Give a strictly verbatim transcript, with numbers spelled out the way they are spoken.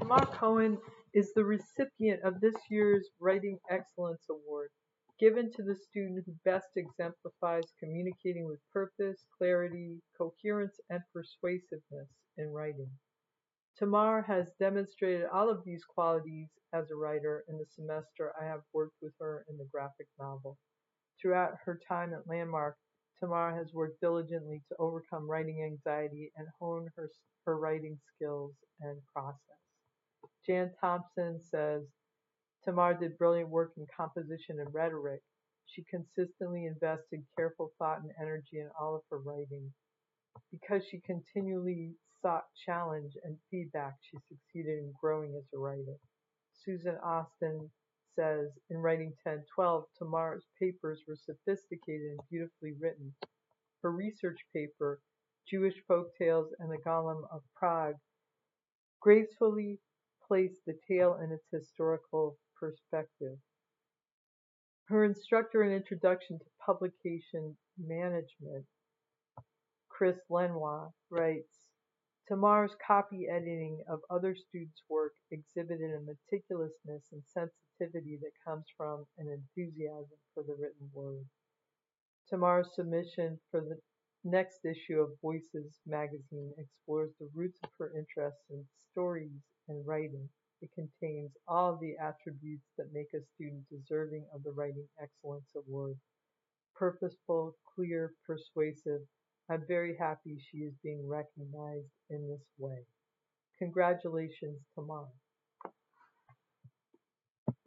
Tamar Cohen is the recipient of this year's Writing Excellence Award, given to the student who best exemplifies communicating with purpose, clarity, coherence, and persuasiveness in writing. Tamar has demonstrated all of these qualities as a writer in the semester I have worked with her in the graphic novel. Throughout her time at Landmark, Tamar has worked diligently to overcome writing anxiety and hone her, her writing skills and process. Jan Thompson says, Tamar did brilliant work in composition and rhetoric. She consistently invested careful thought and energy in all of her writing. Because she continually sought challenge and feedback, she succeeded in growing as a writer. Susan Austin says, in writing ten twelve, Tamar's papers were sophisticated and beautifully written. Her research paper, Jewish Folktales and the Golem of Prague, gracefully placed the tale in its historical perspective. Her instructor in Introduction to Publication Management, Chris Lenoir, writes, Tamar's copy editing of other students' work exhibited a meticulousness and sensitivity that comes from an enthusiasm for the written word. Tamar's submission for the next issue of Voices magazine explores the roots of her interest in stories and writing. It contains all of the attributes that make a student deserving of the Writing Excellence Award. Purposeful, clear, persuasive. I'm very happy she is being recognized in this way. Congratulations, Tamar.